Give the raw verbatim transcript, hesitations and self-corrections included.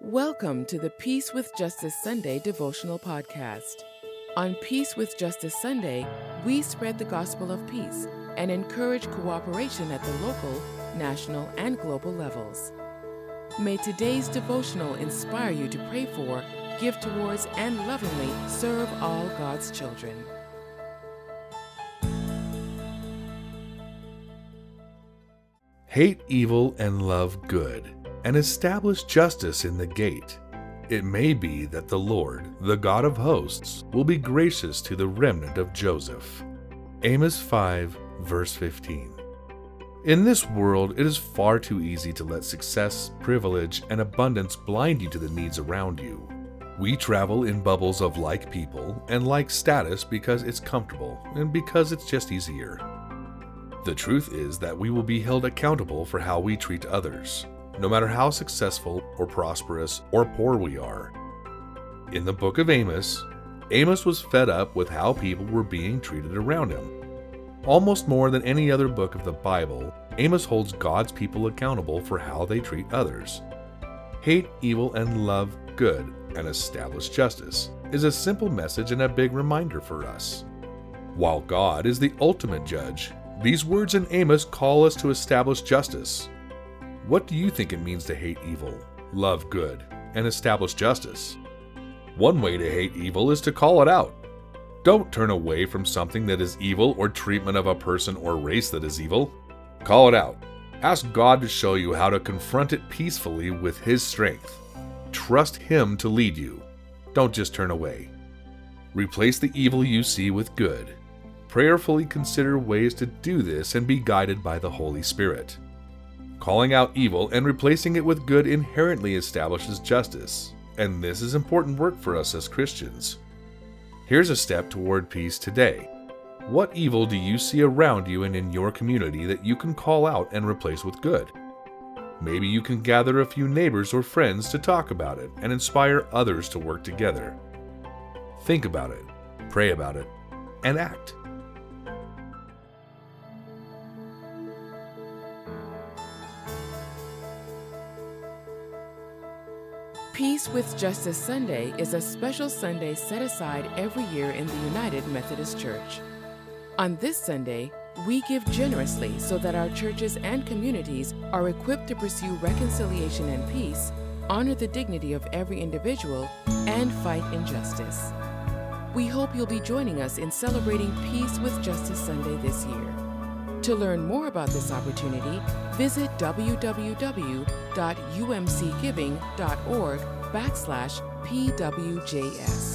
Welcome to the Peace with Justice Sunday devotional podcast. On Peace with Justice Sunday, we spread the gospel of peace and encourage cooperation at the local, national, and global levels. May today's devotional inspire you to pray for, give towards, and lovingly serve all God's children. Hate evil and love good, and establish justice in the gate. It may be that the Lord, the God of hosts, will be gracious to the remnant of Joseph. Amos five, verse fifteen. In this world, it is far too easy to let success, privilege, and abundance blind you to the needs around you. We travel in bubbles of like people and like status because it's comfortable and because it's just easier. The truth is that we will be held accountable for how we treat others, no matter how successful or prosperous or poor we are. In the book of Amos, Amos was fed up with how people were being treated around him. Almost more than any other book of the Bible, Amos holds God's people accountable for how they treat others. Hate evil and love good and establish justice is a simple message and a big reminder for us. While God is the ultimate judge, these words in Amos call us to establish justice. What do you think it means to hate evil, love good, and establish justice? One way to hate evil is to call it out. Don't turn away from something that is evil or treatment of a person or race that is evil. Call it out. Ask God to show you how to confront it peacefully with His strength. Trust Him to lead you. Don't just turn away. Replace the evil you see with good. Prayerfully consider ways to do this and be guided by the Holy Spirit. Calling out evil and replacing it with good inherently establishes justice, and this is important work for us as Christians. Here's a step toward peace today. What evil do you see around you and in your community that you can call out and replace with good? Maybe you can gather a few neighbors or friends to talk about it and inspire others to work together. Think about it, pray about it, and act. Peace with Justice Sunday is a special Sunday set aside every year in the United Methodist Church. On this Sunday, we give generously so that our churches and communities are equipped to pursue reconciliation and peace, honor the dignity of every individual, and fight injustice. We hope you'll be joining us in celebrating Peace with Justice Sunday this year. To learn more about this opportunity, visit www.umcgiving.org backslash PWJS.